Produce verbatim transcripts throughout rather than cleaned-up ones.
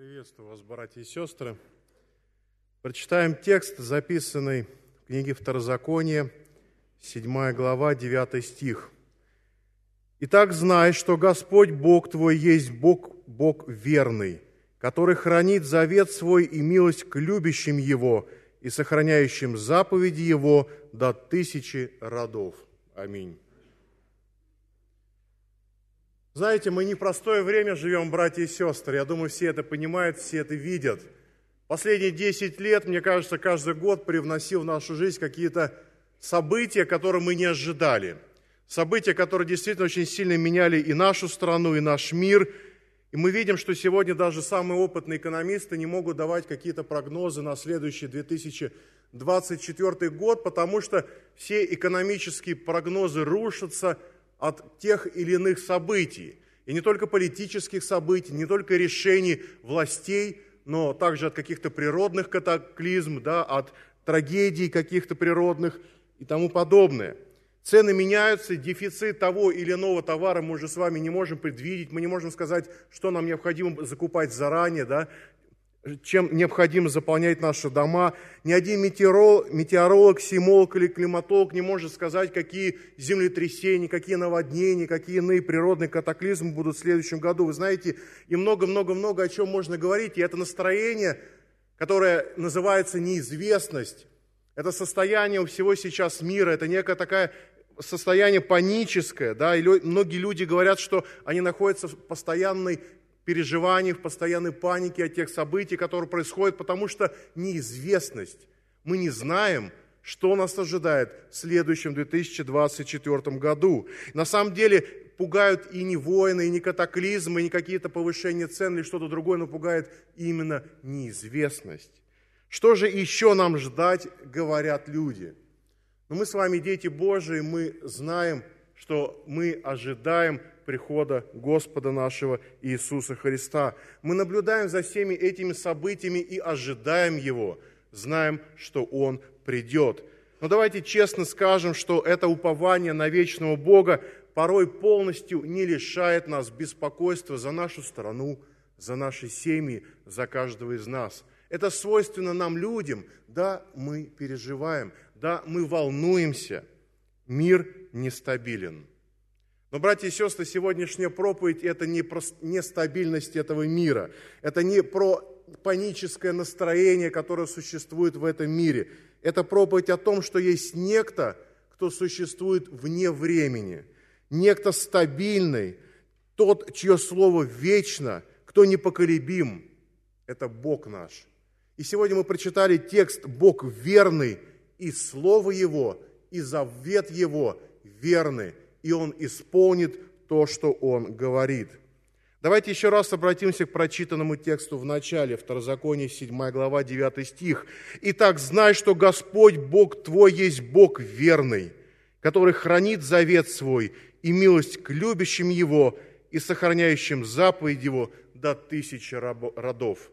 Приветствую вас, братья и сестры. Прочитаем текст, записанный в книге Второзакония, седьмая глава, девятый стих. «Итак, знай, что Господь Бог твой есть Бог, Бог верный, который хранит завет свой и милость к любящим Его и сохраняющим заповеди Его до тысячи родов». Аминь. Знаете, мы не в простое время живем, братья и сестры. Я думаю, все это понимают, все это видят. Последние десять лет, мне кажется, каждый год привносил в нашу жизнь какие-то события, которые мы не ожидали. События, которые действительно очень сильно меняли и нашу страну, и наш мир. И мы видим, что сегодня даже самые опытные экономисты не могут давать какие-то прогнозы на следующий две тысячи двадцать четвёртый год, потому что все экономические прогнозы рушатся от тех или иных событий. И не только политических событий, не только решений властей, но также от каких-то природных катаклизм, да, от трагедий каких-то природных и тому подобное. Цены меняются, дефицит того или иного товара мы уже с вами не можем предвидеть, мы не можем сказать, что нам необходимо закупать заранее, да, чем необходимо заполнять наши дома. Ни один метеоролог, метеоролог, сейсмолог или климатолог не может сказать, какие землетрясения, какие наводнения, какие иные природные катаклизмы будут в следующем году. Вы знаете, и много-много-много о чем можно говорить. И это настроение, которое называется неизвестность, это состояние у всего сейчас мира, это некое такое состояние паническое. Да? И многие люди говорят, что они находятся в постоянной переживаний, в постоянной панике от тех событий, которые происходят, потому что неизвестность. Мы не знаем, что нас ожидает в следующем две тысячи двадцать четвёртом году. На самом деле пугают и не войны, и не катаклизмы, и не какие-то повышения цен или что-то другое, но пугает именно неизвестность. Что же еще нам ждать, говорят люди? Но мы с вами дети Божии, мы знаем, что мы ожидаем прихода Господа нашего Иисуса Христа. Мы наблюдаем за всеми этими событиями и ожидаем Его, знаем, что Он придет. Но давайте честно скажем, что это упование на вечного Бога порой полностью не лишает нас беспокойства за нашу страну, за наши семьи, за каждого из нас. Это свойственно нам, людям. Да, мы переживаем, да, мы волнуемся. Мир нестабилен. Но, братья и сестры, сегодняшняя проповедь – это не про нестабильность этого мира. Это не про паническое настроение, которое существует в этом мире. Это проповедь о том, что есть некто, кто существует вне времени. Некто стабильный, тот, чье слово вечно, кто непоколебим. Это Бог наш. И сегодня мы прочитали текст «Бог верный», и Слово Его, и завет Его верны. И Он исполнит то, что Он говорит. Давайте еще раз обратимся к прочитанному тексту в начале, Второзаконие, седьмая глава, девятый стих. «Итак, знай, что Господь Бог твой есть Бог верный, который хранит завет свой и милость к любящим Его и сохраняющим заповедь Его до тысячи родов».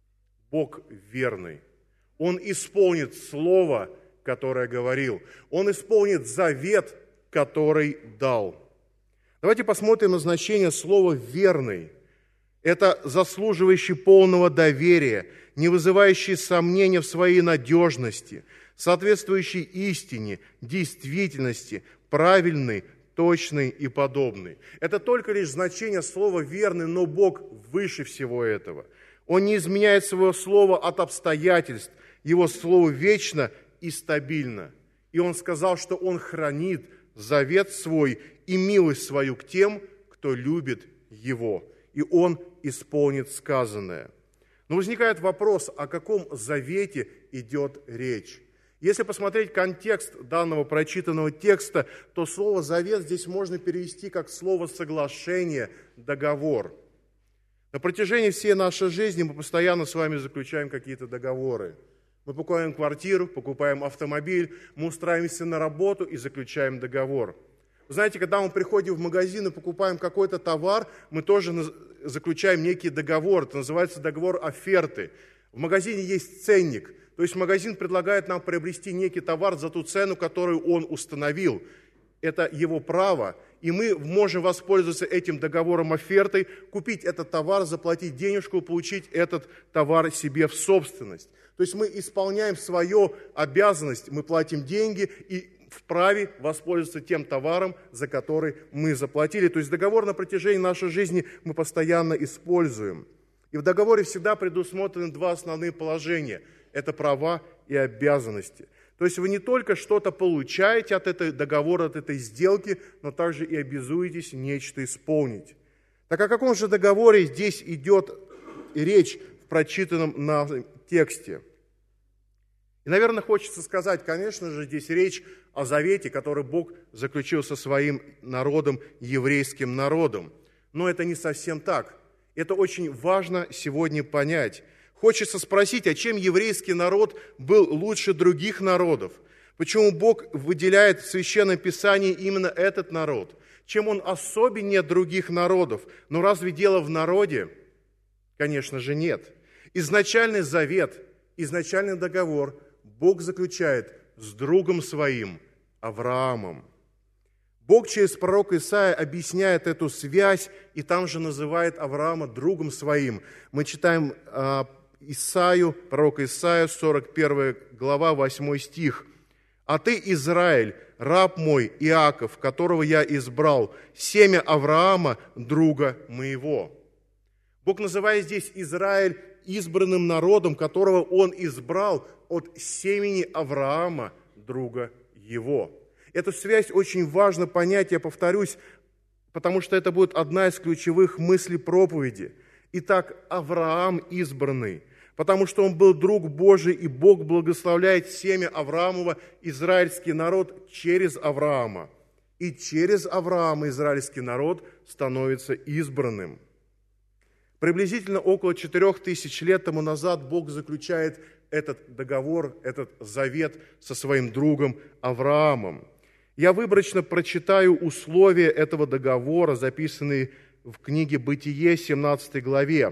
Бог верный. Он исполнит слово, которое говорил. Он исполнит завет, который дал. Давайте посмотрим на значение слова «верный». Это заслуживающий полного доверия, не вызывающий сомнения в своей надежности, соответствующий истине, действительности, правильный, точный и подобный. Это только лишь значение слова «верный», но Бог выше всего этого. Он не изменяет своего слова от обстоятельств, Его слово вечно и стабильно. И Он сказал, что Он хранит завет свой и милость свою к тем, кто любит Его, и Он исполнит сказанное. Но возникает вопрос, о каком завете идет речь? Если посмотреть контекст данного прочитанного текста, то слово «завет» здесь можно перевести как слово «соглашение», «договор». На протяжении всей нашей жизни мы постоянно с вами заключаем какие-то договоры. Мы покупаем квартиру, покупаем автомобиль, мы устраиваемся на работу и заключаем договор. Вы знаете, когда мы приходим в магазин и покупаем какой-то товар, мы тоже заключаем некий договор. Это называется договор оферты. В магазине есть ценник. То есть магазин предлагает нам приобрести некий товар за ту цену, которую он установил. Это его право, и мы можем воспользоваться этим договором офертой, купить этот товар, заплатить денежку, получить этот товар себе в собственность. То есть мы исполняем свою обязанность, мы платим деньги и вправе воспользоваться тем товаром, за который мы заплатили. То есть договор на протяжении нашей жизни мы постоянно используем. И в договоре всегда предусмотрены два основных положения. Это права и обязанности. То есть вы не только что-то получаете от этого договора, от этой сделки, но также и обязуетесь нечто исполнить. Так о каком же договоре здесь идет речь в прочитанном нам тексте? И, наверное, хочется сказать, конечно же, здесь речь о завете, который Бог заключил со своим народом, еврейским народом. Но это не совсем так. Это очень важно сегодня понять. Хочется спросить, а чем еврейский народ был лучше других народов? Почему Бог выделяет в Священном Писании именно этот народ? Чем он особеннее других народов? Но разве дело в народе? Конечно же, нет. Изначальный завет, изначальный договор Бог заключает с другом своим, Авраамом. Бог через пророка Исаия объясняет эту связь, и там же называет Авраама другом своим. Мы читаем э, Исаию, пророка Исаия, сорок первая глава, восьмой стих. «А ты, Израиль, раб мой, Иаков, которого я избрал, семя Авраама, друга моего». Бог называет здесь Израиль избранным народом, которого Он избрал от семени Авраама, друга его. Эту связь очень важно понять, я повторюсь, потому что это будет одна из ключевых мыслей проповеди. Итак, Авраам избранный, потому что он был друг Божий, и Бог благословляет семя Авраамова, израильский народ, через Авраама. И через Авраама израильский народ становится избранным. Приблизительно около четырех тысяч лет тому назад Бог заключает этот договор, этот завет со своим другом Авраамом. Я выборочно прочитаю условия этого договора, записанные в книге «Бытие», семнадцатой главе.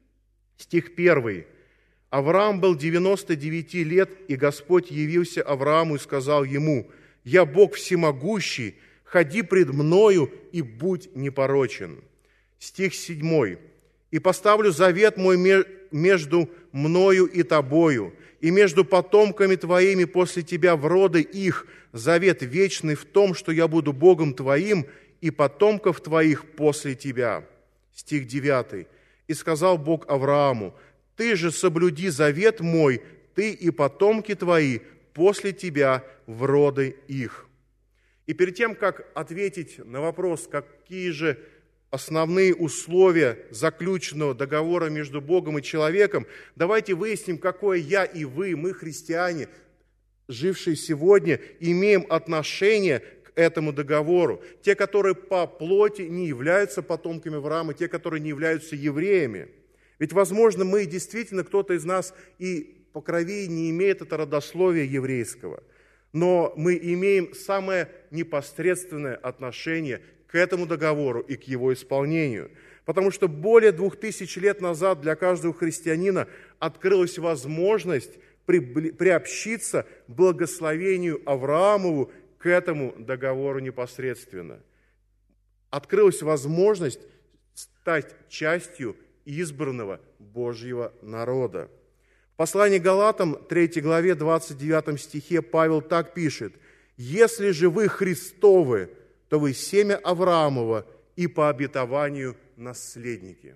Стих первый. «Авраам был девяносто девяти лет, и Господь явился Аврааму и сказал ему: „Я Бог всемогущий, ходи пред мною и будь непорочен“». Стих седьмой. «И поставлю завет мой между мною и тобою, и между потомками твоими после тебя в роды их, завет вечный в том, что я буду Богом твоим и потомков твоих после тебя». Стих девятый. «И сказал Бог Аврааму: „Ты же соблюди завет мой, ты и потомки твои после тебя в роды их“». И перед тем, как ответить на вопрос, какие же основные условия заключенного договора между Богом и человеком, давайте выясним, какое я и вы, мы, христиане, жившие сегодня, имеем отношение к этому договору. Те, которые по плоти не являются потомками Авраама, те, которые не являются евреями. Ведь, возможно, мы действительно, кто-то из нас и по крови не имеет это родословия еврейского, но мы имеем самое непосредственное отношение к этому договору и к его исполнению. Потому что более двух тысяч лет назад для каждого христианина открылась возможность приобщиться к благословению Авраамову к этому договору непосредственно. Открылась возможность стать частью избранного Божьего народа. В послании к Галатам, третьей главе, двадцать девятом стихе Павел так пишет: «Если же вы Христовы, то вы семя Авраамова и по обетованию наследники».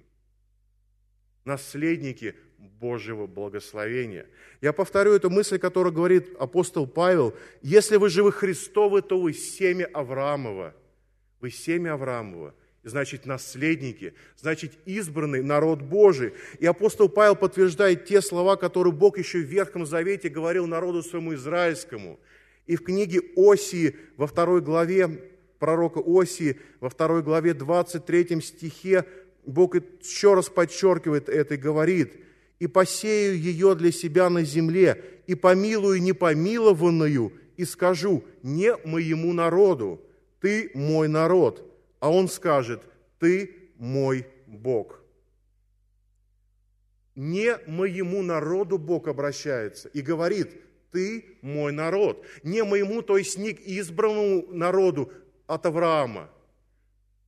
Наследники Божьего благословения. Я повторю эту мысль, которую говорит апостол Павел. Если вы живы Христовы, то вы семя Авраамова. Вы семя Авраамова. Значит, наследники, значит, избранный народ Божий. И апостол Павел подтверждает те слова, которые Бог еще в Ветхом Завете говорил народу своему израильскому. И в книге Осии во второй главе, пророка Осии, во второй главе двадцать третьем стихе, Бог еще раз подчеркивает это и говорит: «И посею ее для себя на земле, и помилую непомилованную, и скажу: не моему народу, ты мой народ». А он скажет: «Ты мой Бог». Не моему народу Бог обращается и говорит: «Ты мой народ». Не моему, то есть не к избранному народу от Авраама,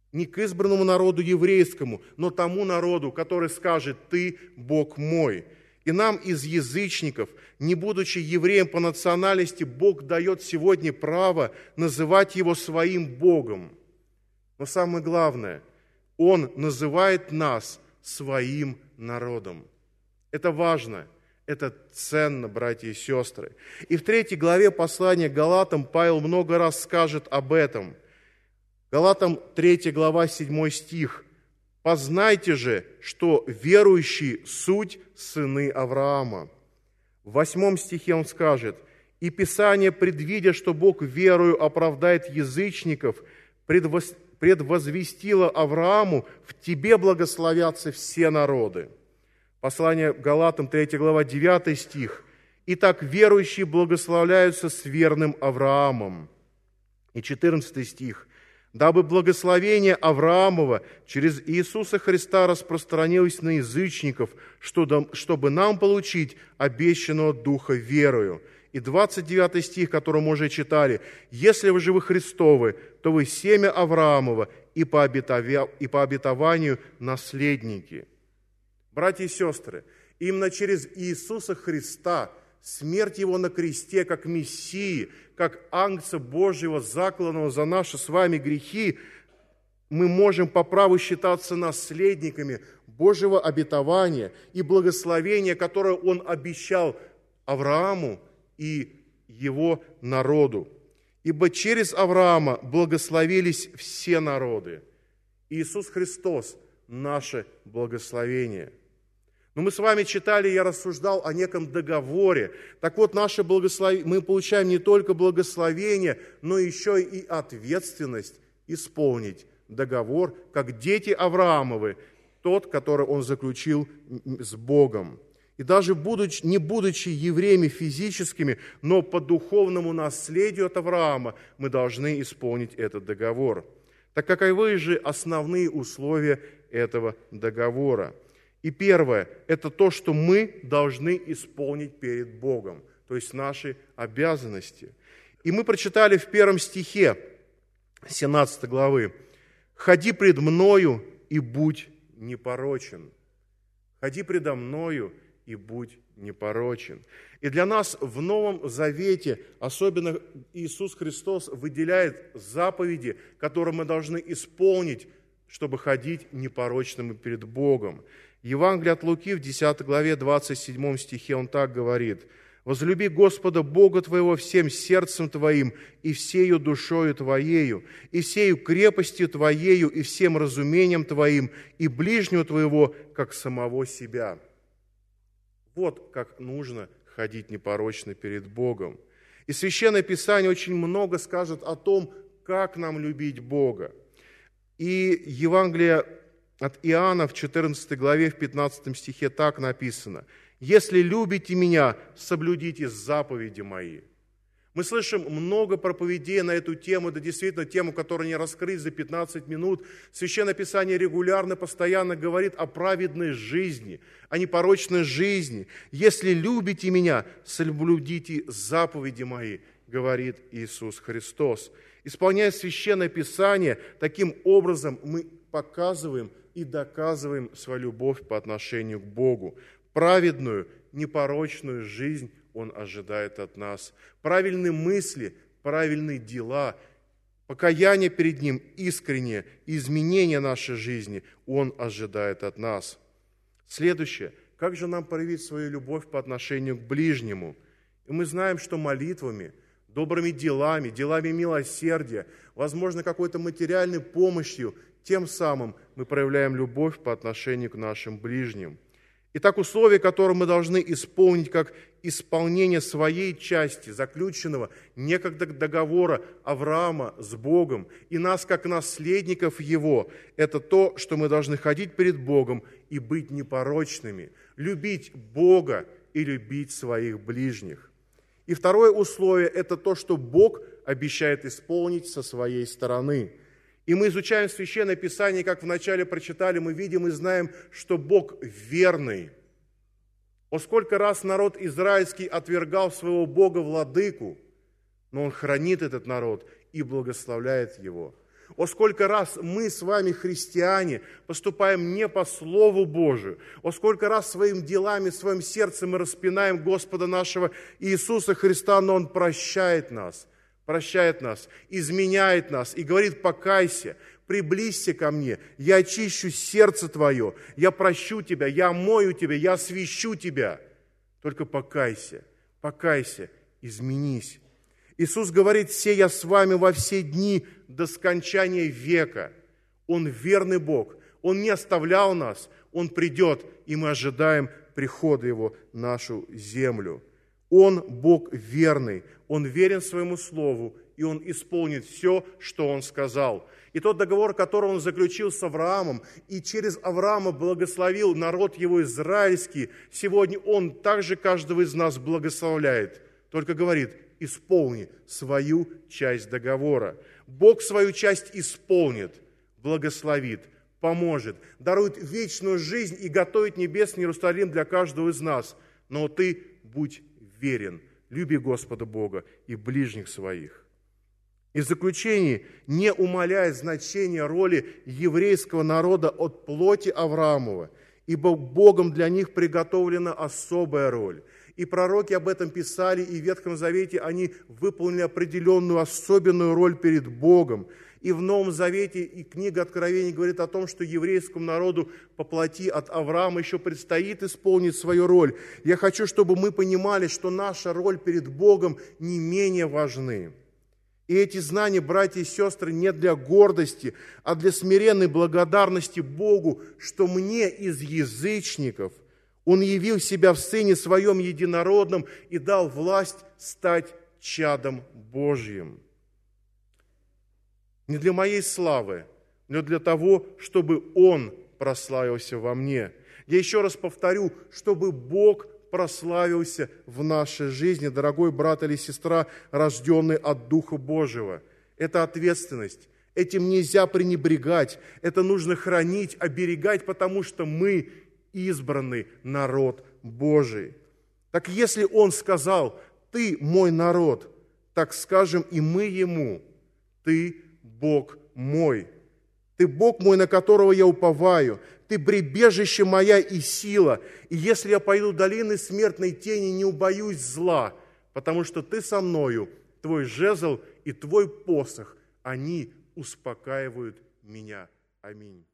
Не к избранному народу еврейскому, но тому народу, который скажет: «Ты Бог мой». И нам из язычников, не будучи евреем по национальности, Бог дает сегодня право называть Его своим Богом. Но самое главное, Он называет нас своим народом. Это важно, это ценно, братья и сестры. И в третьей главе послания к Галатам Павел много раз скажет об этом. Галатам третья глава, седьмой стих. «Познайте же, что верующие суть сыны Авраама». В восьмом стихе он скажет: «И Писание, предвидя, что Бог верою оправдает язычников, предвос... предвозвестило Аврааму: в тебе благословятся все народы». Послание к Галатам, третья глава, девятый стих. «Итак, верующие благословляются с верным Авраамом». И четырнадцатый стих. «Дабы благословение Авраамова через Иисуса Христа распространилось на язычников, чтобы нам получить обещанного Духа верою». И двадцать девятый стих, который мы уже читали. «Если вы же вы Христовы, то вы семя Авраамова и по обетованию наследники». Братья и сестры, именно через Иисуса Христа, смерть Его на кресте, как Мессии, как Агнца Божьего, закланного за наши с вами грехи, мы можем по праву считаться наследниками Божьего обетования и благословения, которое Он обещал Аврааму и его народу. Ибо через Авраама благословились все народы. Иисус Христос – наше благословение. Но мы с вами читали, я рассуждал о неком договоре. Так вот, наше благослов... мы получаем не только благословение, но еще и ответственность исполнить договор, как дети Авраамовы, тот, который он заключил с Богом. И даже будучи, не будучи евреями физическими, но по духовному наследию от Авраама, мы должны исполнить этот договор. Так каковы же основные условия этого договора? И первое – это то, что мы должны исполнить перед Богом, то есть наши обязанности. И мы прочитали в первом стихе семнадцатой главы: «Ходи пред мною и будь непорочен». «Ходи предо мною и будь непорочен». И для нас в Новом Завете, особенно Иисус Христос выделяет заповеди, которые мы должны исполнить, чтобы ходить непорочными перед Богом. Евангелие от Луки в десятой главе, двадцать седьмом стихе он так говорит: «Возлюби Господа Бога твоего всем сердцем твоим, и всею душою твоею, и всею крепостью твоею, и всем разумением твоим, и ближнего твоего, как самого себя». Вот как нужно ходить непорочно перед Богом. И Священное Писание очень много скажет о том, как нам любить Бога. И Евангелие от Иоанна в четырнадцатой главе, в пятнадцатом стихе так написано: «Если любите Меня, соблюдите заповеди Мои». Мы слышим много проповедей на эту тему, это действительно тему, которую не раскрыть за пятнадцать минут. Священное Писание регулярно, постоянно говорит о праведной жизни, о непорочной жизни. «Если любите Меня, соблюдите заповеди Мои», говорит Иисус Христос. Исполняя Священное Писание, таким образом мы показываем и доказываем свою любовь по отношению к Богу. Праведную, непорочную жизнь Он ожидает от нас. Правильные мысли, правильные дела, покаяние перед Ним искреннее, изменение нашей жизни Он ожидает от нас. Следующее. Как же нам проявить свою любовь по отношению к ближнему? И мы знаем, что молитвами, добрыми делами, делами милосердия, возможно, какой-то материальной помощью, тем самым мы проявляем любовь по отношению к нашим ближним. Итак, условия, которые мы должны исполнить как исполнение своей части, заключенного некогда договора Авраама с Богом, и нас как наследников Его, это то, что мы должны ходить перед Богом и быть непорочными, любить Бога и любить своих ближних. И второе условие – это то, что Бог обещает исполнить со своей стороны. И мы изучаем Священное Писание, как вначале прочитали, мы видим и знаем, что Бог верный. О, сколько раз народ израильский отвергал своего Бога-владыку, но Он хранит этот народ и благословляет его. О, сколько раз мы с вами, христиане, поступаем не по Слову Божию. О, сколько раз своими делами, своим сердцем мы распинаем Господа нашего Иисуса Христа, но Он прощает нас, прощает нас, изменяет нас и говорит: покайся, приблизься ко мне, я очищу сердце твое, я прощу тебя, я омою тебя, я освящу тебя. Только покайся, покайся, изменись. Иисус говорит: «Се я с вами во все дни до скончания века». Он верный Бог, Он не оставлял нас, Он придет, и мы ожидаем прихода Его в нашу землю. Он Бог верный, Он верен своему Слову, и Он исполнит все, что Он сказал. И тот договор, который Он заключил с Авраамом, и через Авраама благословил народ Его израильский, сегодня Он также каждого из нас благословляет, только говорит: исполни свою часть договора. Бог свою часть исполнит, благословит, поможет, дарует вечную жизнь и готовит небесный Иерусалим для каждого из нас. Но ты будь верен, люби Господа Бога и ближних своих. И в заключении, не умаляя значения роли еврейского народа от плоти Авраамова, ибо Богом для них приготовлена особая роль. И пророки об этом писали, и в Ветхом Завете они выполнили определенную особенную роль перед Богом. И в Новом Завете и книга Откровений говорит о том, что еврейскому народу по плоти от Авраама еще предстоит исполнить свою роль. Я хочу, чтобы мы понимали, что наша роль перед Богом не менее важны. И эти знания, братья и сестры, не для гордости, а для смиренной благодарности Богу, что мне из язычников Он явил себя в Сыне Своем Единородном и дал власть стать чадом Божьим. Не для моей славы, но для того, чтобы Он прославился во мне. Я еще раз повторю, чтобы Бог прославился в нашей жизни, дорогой брат или сестра, рожденный от Духа Божьего. Это ответственность. Этим нельзя пренебрегать. Это нужно хранить, оберегать, потому что мы избранный народ Божий. Так если Он сказал: «Ты мой народ», так скажем и мы Ему: «Ты Бог мой». Ты Бог мой, на которого я уповаю. Ты прибежище моя и сила. И если я пойду долиной смертной тени, не убоюсь зла, потому что Ты со мною, Твой жезл и Твой посох, они успокаивают меня. Аминь.